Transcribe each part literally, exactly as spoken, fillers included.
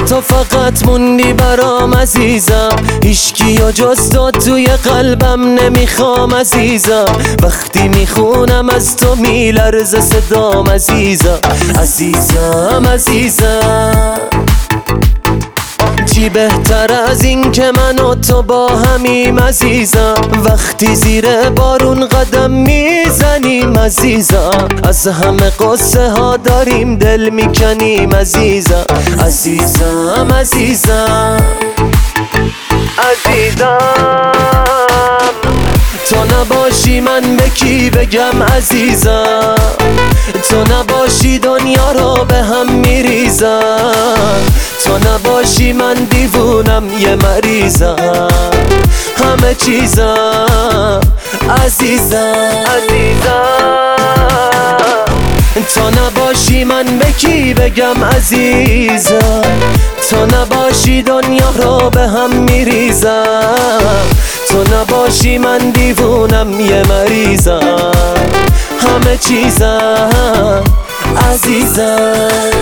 تو فقط موندی برام عزیزم، هیچکی و جز تو توی قلبم نمیخوام عزیزم. وقتی میخونم از تو میلرزه صدام عزیزم، عزیزم عزیزم. چی بهتر از این که من و تو با همیم عزیزم، وقتی زیر بارون قدم میزنیم عزیزم. از همه قصه ها داریم دل میکنیم عزیزم، عزیزم عزیزم عزیزم. تو نباشی من به کی بگم عزیزم، تو نباشی دنیا رو به هم میریزم. تو نباشی من دیوونم یه مریضم، همه چیزم عزیزم عزیزم. تو نباشی من به کی بگم عزیزم، تو نباشی دنیا رو به هم میریزم. تو نباشی من دیوونم یه مریضم، همه چیزم عزیزم.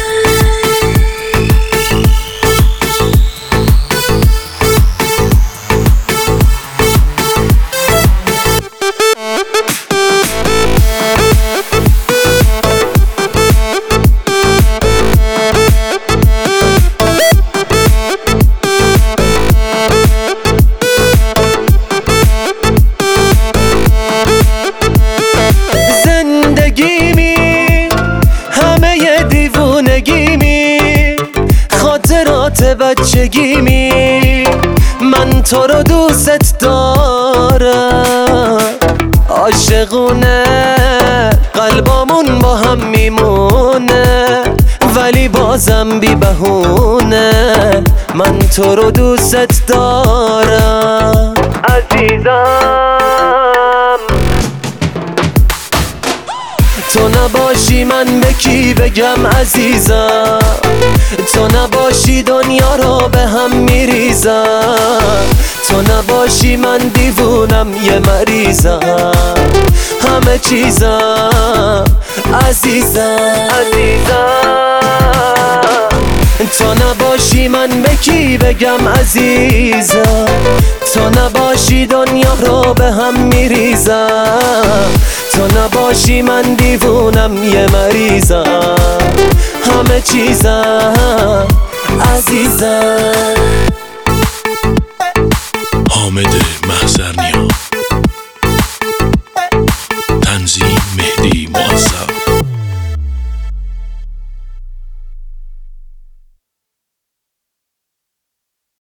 بچگیمی من تو رو دوست دارم، عاشقونه قلبامون با هم میمونه، ولی بازم بی بهونه من تو رو دوست دارم عزیزم. تو نباشی من به کی بگم عزیزم، تو نباشی دنیا رو به هم میریزم. تو نباشی من دیوونم یه مریضم، همه چیزم عزیزم عزیزم. تو نباشی من به کی بگم عزیزم، تو نباشی دنیا رو به هم میریزم. تو نباشی من دیوونم یه مریضم، همه چیزم عزیزم. حامد محضرنیا.